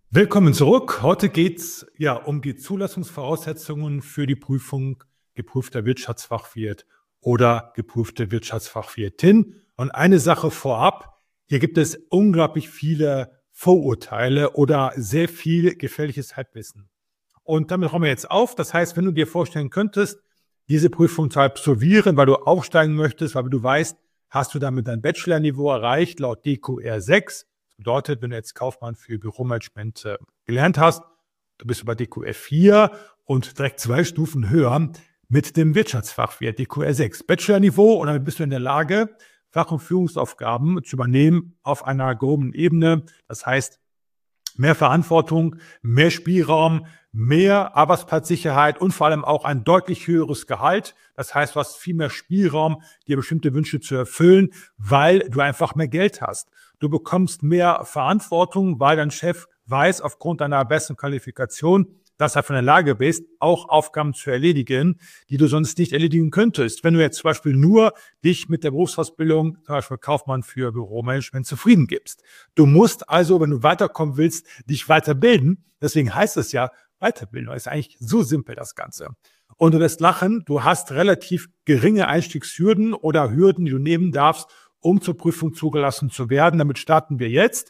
Willkommen zurück. Heute geht es um die Zulassungsvoraussetzungen für die Prüfung geprüfter Wirtschaftsfachwirt oder geprüfte Wirtschaftsfachwirtin. Und eine Sache vorab, hier gibt es unglaublich viele Vorurteile oder sehr viel gefährliches Halbwissen. Und damit räumen wir jetzt auf. Das heißt, wenn du dir vorstellen könntest, diese Prüfung zu absolvieren, weil du aufsteigen möchtest, weil du weißt, hast du damit dein Bachelorniveau erreicht, laut DQR 6. Bedeutet, wenn du jetzt Kaufmann für Büromanagement gelernt hast, du bist über DQR 4 und direkt 2 Stufen höher mit dem Wirtschaftsfachwirt DQR 6 Bachelorniveau, und damit bist du in der Lage, Fach- und Führungsaufgaben zu übernehmen auf einer gehobenen Ebene. Das heißt, mehr Verantwortung, mehr Spielraum, mehr Arbeitsplatzsicherheit und vor allem auch ein deutlich höheres Gehalt. Das heißt, du hast viel mehr Spielraum, dir bestimmte Wünsche zu erfüllen, weil du einfach mehr Geld hast. Du bekommst mehr Verantwortung, weil dein Chef weiß, aufgrund deiner besten Qualifikation, dass du in der Lage bist, auch Aufgaben zu erledigen, die du sonst nicht erledigen könntest. Wenn du jetzt zum Beispiel nur dich mit der Berufsausbildung, zum Beispiel Kaufmann für Büromanagement, zufrieden gibst. Du musst also, wenn du weiterkommen willst, dich weiterbilden. Deswegen heißt es ja Weiterbildung. Das ist eigentlich so simpel, das Ganze. Und du wirst lachen, du hast relativ geringe Einstiegshürden oder Hürden, die du nehmen darfst, um zur Prüfung zugelassen zu werden. Damit starten wir jetzt.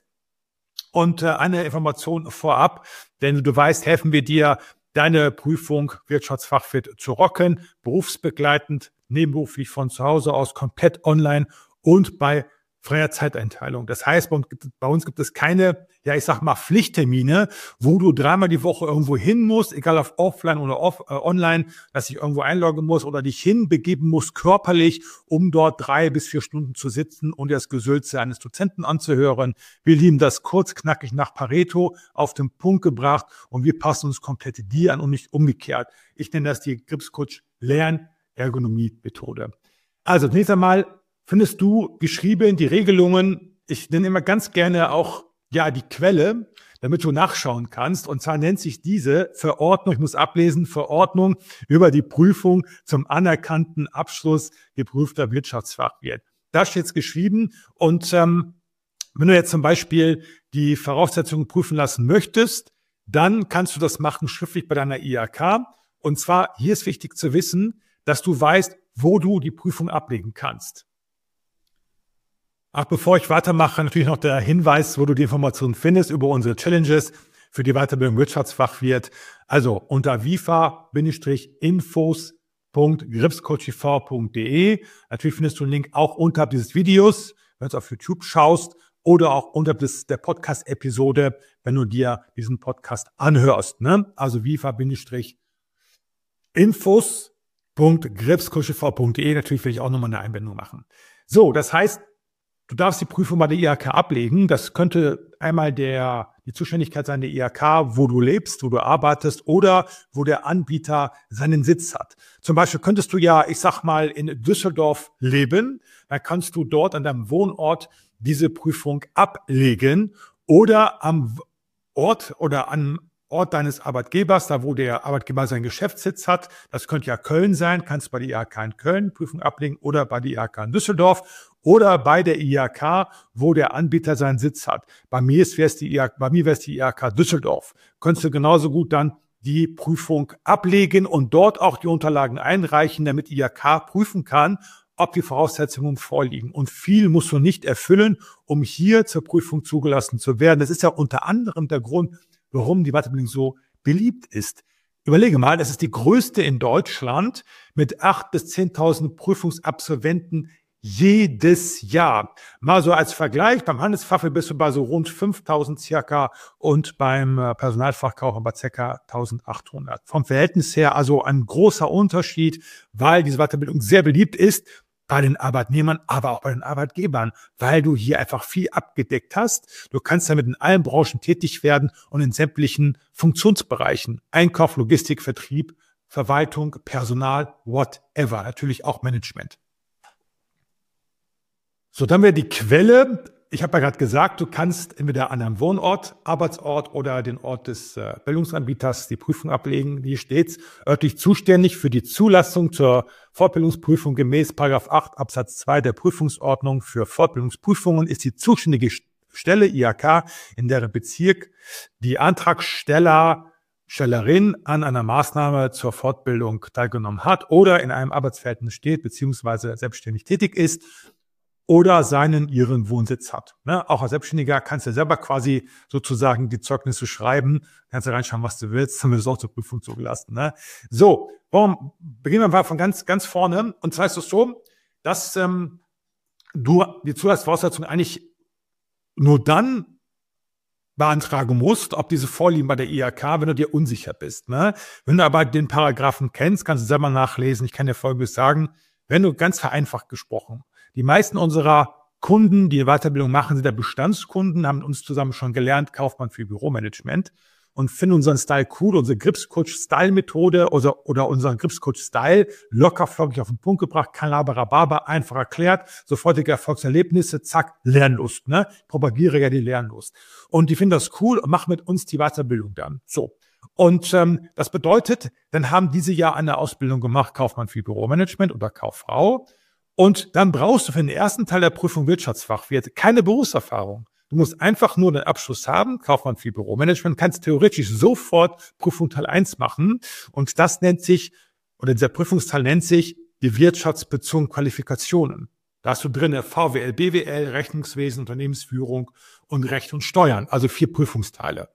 Und eine Information vorab, denn du weißt, helfen wir dir, deine Prüfung Wirtschaftsfachwirt zu rocken, berufsbegleitend, nebenberuflich von zu Hause aus, komplett online und bei freier Zeiteinteilung. Das heißt, bei uns gibt es keine, Pflichttermine, wo du 3-mal die Woche irgendwo hin musst, egal auf offline oder online, dass dich irgendwo einloggen musst oder dich hinbegeben musst körperlich, um dort 3 bis 4 Stunden zu sitzen und das Gesülze eines Dozenten anzuhören. Wir lieben das kurz, knackig nach Pareto, auf den Punkt gebracht, und wir passen uns komplett dir an und nicht umgekehrt. Ich nenne das die Gripscoach Lernergonomie-Methode. Also zunächst einmal findest du geschrieben die Regelungen. Ich nenne immer ganz gerne auch die Quelle, damit du nachschauen kannst. Und zwar nennt sich diese Verordnung, ich muss ablesen, Verordnung über die Prüfung zum anerkannten Abschluss geprüfter Wirtschaftsfachwirt. Da steht es geschrieben. Und wenn du jetzt zum Beispiel die Voraussetzungen prüfen lassen möchtest, dann kannst du das machen schriftlich bei deiner IHK. Und zwar, hier ist wichtig zu wissen, dass du weißt, wo du die Prüfung ablegen kannst. Ach, bevor ich weitermache, natürlich noch der Hinweis, wo du die Informationen findest über unsere Challenges für die Weiterbildung Wirtschaftsfachwirt. Also unter wifa-infos.gripscoachiv.de. Natürlich findest du einen Link auch unterhalb dieses Videos, wenn du auf YouTube schaust, oder auch unterhalb der Podcast-Episode, wenn du dir diesen Podcast anhörst. Ne? Also wifa-infos.gripscoachiv.de. Natürlich will ich auch nochmal eine Einblendung machen. So, das heißt, du darfst die Prüfung bei der IHK ablegen. Das könnte einmal die Zuständigkeit sein der IHK, wo du lebst, wo du arbeitest oder wo der Anbieter seinen Sitz hat. Zum Beispiel könntest du in Düsseldorf leben. Dann kannst du dort an deinem Wohnort diese Prüfung ablegen oder am Ort deines Arbeitgebers, da wo der Arbeitgeber seinen Geschäftssitz hat. Das könnte ja Köln sein, kannst du bei der IHK in Köln Prüfung ablegen oder bei der IHK in Düsseldorf oder bei der IHK, wo der Anbieter seinen Sitz hat. Bei mir wäre es die IHK Düsseldorf. Könntest du genauso gut dann die Prüfung ablegen und dort auch die Unterlagen einreichen, damit die IHK prüfen kann, ob die Voraussetzungen vorliegen. Und viel musst du nicht erfüllen, um hier zur Prüfung zugelassen zu werden. Das ist ja unter anderem der Grund, warum die Weiterbildung so beliebt ist. Überlege mal, das ist die größte in Deutschland mit 8.000 bis 10.000 Prüfungsabsolventen jedes Jahr. Mal so als Vergleich, beim Handelsfachwirt bist du bei so rund 5.000 circa und beim Personalfachkaufmann bei ca. 1.800. Vom Verhältnis her also ein großer Unterschied, weil diese Weiterbildung sehr beliebt ist bei den Arbeitnehmern, aber auch bei den Arbeitgebern, weil du hier einfach viel abgedeckt hast. Du kannst damit in allen Branchen tätig werden und in sämtlichen Funktionsbereichen. Einkauf, Logistik, Vertrieb, Verwaltung, Personal, whatever. Natürlich auch Management. So, dann wäre die Quelle. Ich habe ja gerade gesagt, du kannst entweder an einem Wohnort, Arbeitsort oder den Ort des Bildungsanbieters die Prüfung ablegen. Hier steht's: örtlich zuständig für die Zulassung zur Fortbildungsprüfung gemäß § 8 Absatz 2 der Prüfungsordnung für Fortbildungsprüfungen ist die zuständige Stelle, IHK, in deren Bezirk die Antragstellerin an einer Maßnahme zur Fortbildung teilgenommen hat oder in einem Arbeitsverhältnis steht beziehungsweise selbstständig tätig ist oder ihren Wohnsitz hat. Ne? Auch als Selbstständiger kannst du selber quasi sozusagen die Zeugnisse schreiben, kannst du reinschauen, was du willst, dann wird es auch zur Prüfung zugelassen. Ne? So, beginnen wir mal von ganz vorne. Und zwar ist es so, dass du die Zulassungsvoraussetzung eigentlich nur dann beantragen musst, ob diese vorliegen bei der IHK, wenn du dir unsicher bist. Ne? Wenn du aber den Paragraphen kennst, kannst du selber nachlesen. Ich kann dir Folgendes sagen, wenn du ganz vereinfacht gesprochen, die meisten unserer Kunden, die Weiterbildung machen, sind ja Bestandskunden, haben uns zusammen schon gelernt, Kaufmann für Büromanagement und finden unseren Style cool, unsere Gripscoach-Style-Methode oder unseren Gripscoach-Style locker, flockig auf den Punkt gebracht, kein Laberababa, einfach erklärt, sofortige Erfolgserlebnisse, zack, Lernlust. Ne? Ich propagiere ja die Lernlust. Und die finden das cool und machen mit uns die Weiterbildung dann. So. Und das bedeutet, dann haben diese ja eine Ausbildung gemacht, Kaufmann für Büromanagement oder Kauffrau. Und dann brauchst du für den ersten Teil der Prüfung Wirtschaftsfachwirt keine Berufserfahrung. Du musst einfach nur den Abschluss haben, Kaufmann für Büromanagement, kannst theoretisch sofort Prüfung Teil 1 machen. Und das nennt sich, oder dieser Prüfungsteil nennt sich die wirtschaftsbezogenen Qualifikationen. Da hast du drin VWL, BWL, Rechnungswesen, Unternehmensführung und Recht und Steuern, also 4 Prüfungsteile.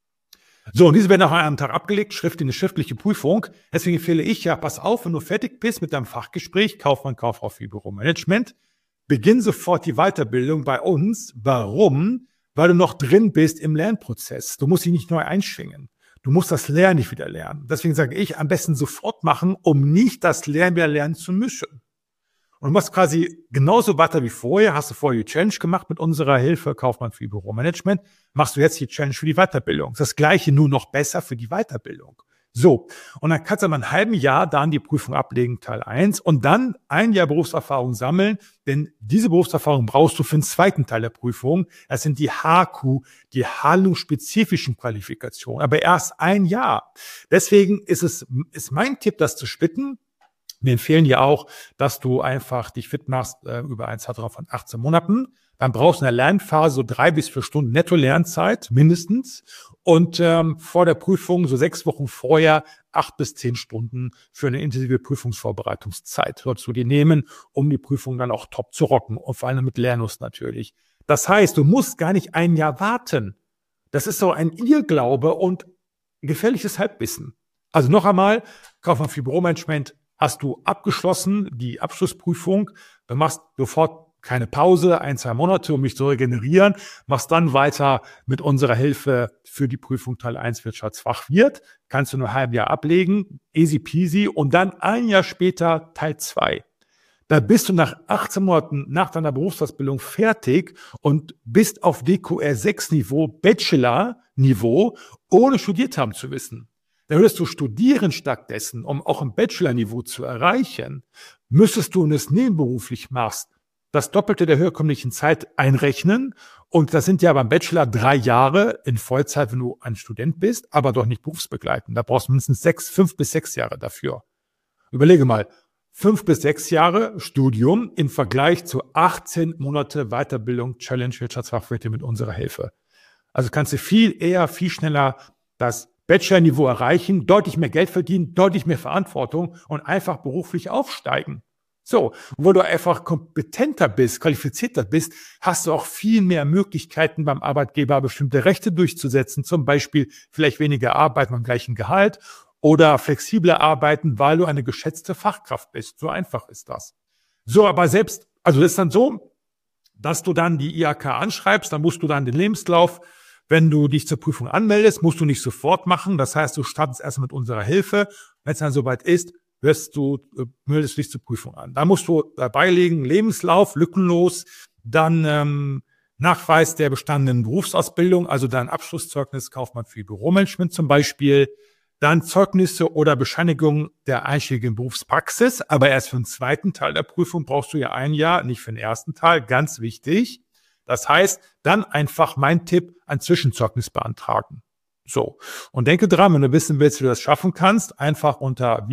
So, und diese werden nach einem Tag abgelegt, eine schriftliche Prüfung. Deswegen empfehle ich ja, pass auf, wenn du fertig bist mit deinem Fachgespräch, Kaufmann, Kauffrau für Büromanagement, beginn sofort die Weiterbildung bei uns. Warum? Weil du noch drin bist im Lernprozess. Du musst dich nicht neu einschwingen. Du musst das Lernen nicht wieder lernen. Deswegen sage ich, am besten sofort machen, um nicht das Lernen wieder lernen zu müssen. Und du machst quasi genauso weiter wie vorher. Hast du vorher die Challenge gemacht mit unserer Hilfe, Kaufmann für Büromanagement, machst du jetzt die Challenge für die Weiterbildung. Das Gleiche, nur noch besser für die Weiterbildung. So, und dann kannst du mal ein halbes Jahr dann die Prüfung ablegen, Teil 1, und dann ein Jahr Berufserfahrung sammeln, denn diese Berufserfahrung brauchst du für den zweiten Teil der Prüfung. Das sind die HQ, die handlungsspezifischen Qualifikationen, aber erst ein Jahr. Deswegen ist mein Tipp, das zu splitten. Wir empfehlen dir auch, dass du einfach dich fit machst über einen Zeitraum von 18 Monaten. Dann brauchst du in der Lernphase so 3 bis 4 Stunden Netto-Lernzeit mindestens. Und vor der Prüfung, so 6 Wochen vorher, 8 bis 10 Stunden für eine intensive Prüfungsvorbereitungszeit solltest du dir nehmen, um die Prüfung dann auch top zu rocken. Und vor allem mit Lernlust natürlich. Das heißt, du musst gar nicht ein Jahr warten. Das ist so ein Irrglaube und gefährliches Halbwissen. Also noch einmal, Kaufmann für Büromanagement, hast du abgeschlossen, die Abschlussprüfung, dann machst du sofort keine Pause, 1-2 Monate, um mich zu regenerieren, machst dann weiter mit unserer Hilfe für die Prüfung Teil 1 Wirtschaftsfachwirt, kannst du nur ein halbes Jahr ablegen, easy peasy, und dann ein Jahr später Teil 2. Da bist du nach 18 Monaten nach deiner Berufsausbildung fertig und bist auf DQR 6 Niveau, Bachelor-Niveau, ohne studiert haben zu wissen. Da würdest du studieren stattdessen, um auch ein Bachelor-Niveau zu erreichen, müsstest du, wenn du es nebenberuflich machst, das Doppelte der herkömmlichen Zeit einrechnen. Und das sind ja beim Bachelor 3 Jahre in Vollzeit, wenn du ein Student bist, aber doch nicht berufsbegleitend. Da brauchst du mindestens 5 bis 6 Jahre dafür. Überlege mal, 5 bis 6 Jahre Studium im Vergleich zu 18 Monate Weiterbildung Challenge Wirtschaftsfachwirte mit unserer Hilfe. Also kannst du viel eher, viel schneller das Bachelor-Niveau erreichen, deutlich mehr Geld verdienen, deutlich mehr Verantwortung und einfach beruflich aufsteigen. So, und wo du einfach kompetenter bist, qualifizierter bist, hast du auch viel mehr Möglichkeiten beim Arbeitgeber bestimmte Rechte durchzusetzen, zum Beispiel vielleicht weniger Arbeit beim gleichen Gehalt oder flexibler arbeiten, weil du eine geschätzte Fachkraft bist. So einfach ist das. So, aber das ist dann so, dass du dann die IHK anschreibst, dann musst du dann den Lebenslauf, wenn du dich zur Prüfung anmeldest, musst du nicht sofort machen. Das heißt, du startest erst mit unserer Hilfe. Wenn es dann soweit ist, meldest du dich zur Prüfung an. Da musst du dabei legen, Lebenslauf, lückenlos, dann Nachweis der bestandenen Berufsausbildung, also dein Abschlusszeugnis, Kaufmann für Büromanagement zum Beispiel, dann Zeugnisse oder Bescheinigungen der einschlägigen Berufspraxis. Aber erst für den zweiten Teil der Prüfung brauchst du ja ein Jahr, nicht für den ersten Teil, ganz wichtig. Das heißt, dann einfach mein Tipp, ein Zwischenzeugnis beantragen. So. Und denke dran, wenn du wissen willst, wie du das schaffen kannst, einfach unter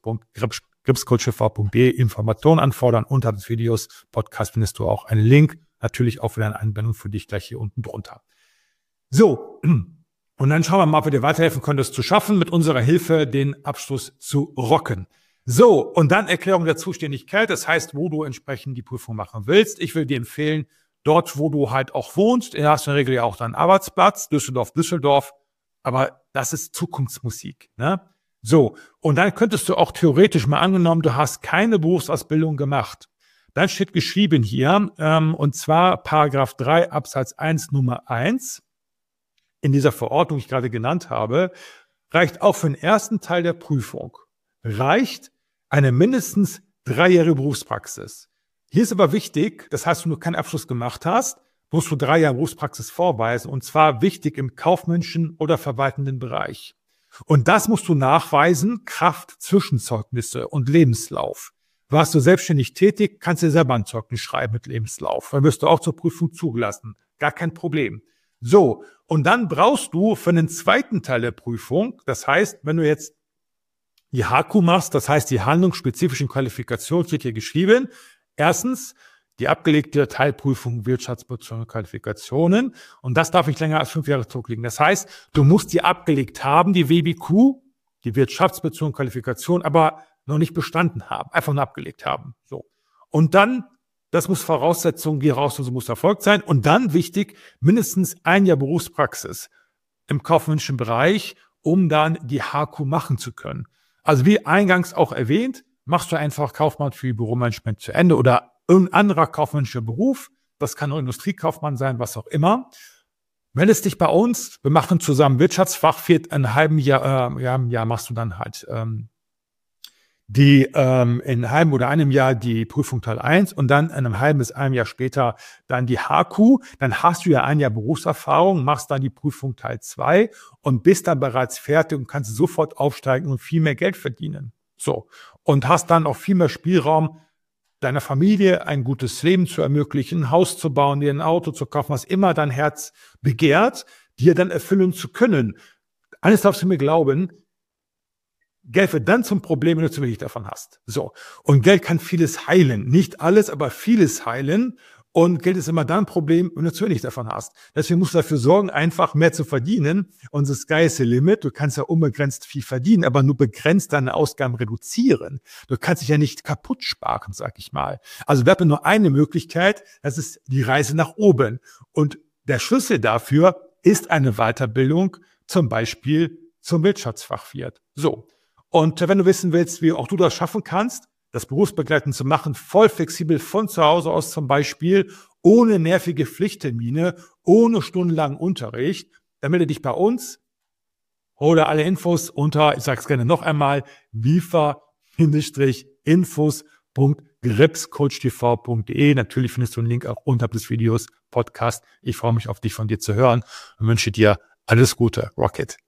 vifa-infos.gripscoach.de Informationen anfordern. Unter des Videos, Podcast findest du auch einen Link natürlich auch wieder eine Anwendung für dich gleich hier unten drunter. So, und dann schauen wir mal, ob wir dir weiterhelfen können, das zu schaffen, mit unserer Hilfe den Abschluss zu rocken. So, und dann Erklärung der Zuständigkeit, das heißt, wo du entsprechend die Prüfung machen willst. Ich will dir empfehlen, dort, wo du halt auch wohnst, hast du in der Regel ja auch deinen Arbeitsplatz, Düsseldorf, aber das ist Zukunftsmusik, ne? So, und dann könntest du auch theoretisch mal angenommen, du hast keine Berufsausbildung gemacht. Dann steht geschrieben hier, und zwar Paragraph 3 Absatz 1 Nummer 1 in dieser Verordnung, die ich gerade genannt habe, reicht auch für den ersten Teil der Prüfung. Reicht eine mindestens 3-jährige Berufspraxis. Hier ist aber wichtig, das heißt, wenn du keinen Abschluss gemacht hast, musst du 3 Jahre Berufspraxis vorweisen, und zwar wichtig im kaufmännischen oder verwaltenden Bereich. Und das musst du nachweisen, Kraft Zwischenzeugnisse und Lebenslauf. Warst du selbstständig tätig, kannst du selber ein Zeugnis schreiben mit Lebenslauf. Dann wirst du auch zur Prüfung zugelassen. Gar kein Problem. So, und dann brauchst du für den zweiten Teil der Prüfung, das heißt, wenn du jetzt die HQ machst, das heißt die handlungsspezifischen Qualifikationen, steht hier geschrieben. Erstens, die abgelegte Teilprüfung wirtschaftsbezogene Qualifikationen. Und das darf nicht länger als 5 Jahre zurückliegen. Das heißt, du musst die abgelegt haben, die WBQ, die wirtschaftsbezogene Qualifikation, aber noch nicht bestanden haben, einfach nur abgelegt haben. So. Und dann, das muss Voraussetzung, die Voraussetzung muss erfolgt sein. Und dann wichtig, mindestens 1 Jahr Berufspraxis im kaufmännischen Bereich, um dann die HQ machen zu können. Also wie eingangs auch erwähnt, machst du einfach Kaufmann für Büromanagement zu Ende oder irgendein anderer kaufmännischer Beruf. Das kann auch Industriekaufmann sein, was auch immer. Meldest dich bei uns. Wir machen zusammen Wirtschaftsfachwirt. In einem halben Jahr machst du dann halt in einem halben oder einem Jahr die Prüfung Teil 1 und dann in einem halben bis einem Jahr später dann die HQ. Dann hast du ja 1 Jahr Berufserfahrung, machst dann die Prüfung Teil 2 und bist dann bereits fertig und kannst sofort aufsteigen und viel mehr Geld verdienen. So. Und hast dann auch viel mehr Spielraum, deiner Familie ein gutes Leben zu ermöglichen, ein Haus zu bauen, dir ein Auto zu kaufen, was immer dein Herz begehrt, dir dann erfüllen zu können. Eines darfst du mir glauben, Geld wird dann zum Problem, wenn du zu wenig davon hast. So. Und Geld kann vieles heilen. Nicht alles, aber vieles heilen. Und Geld ist immer dann ein Problem, wenn du zu wenig davon hast. Deswegen musst du dafür sorgen, einfach mehr zu verdienen. Und the sky is the limit. Du kannst ja unbegrenzt viel verdienen, aber nur begrenzt deine Ausgaben reduzieren. Du kannst dich ja nicht kaputt sparen, sag ich mal. Also wir haben nur eine Möglichkeit, das ist die Reise nach oben. Und der Schlüssel dafür ist eine Weiterbildung, zum Beispiel zum Wirtschaftsfachwirt. So. Und wenn du wissen willst, wie auch du das schaffen kannst, das berufsbegleitend zu machen, voll flexibel von zu Hause aus zum Beispiel, ohne nervige Pflichttermine, ohne stundenlangen Unterricht, dann melde dich bei uns, hole alle Infos unter, ich sage es gerne noch einmal, wiefer-infos.gripscoachtv.de. Natürlich findest du einen Link auch unterhalb des Videos, Podcast. Ich freue mich auf dich, von dir zu hören und wünsche dir alles Gute. Rocket.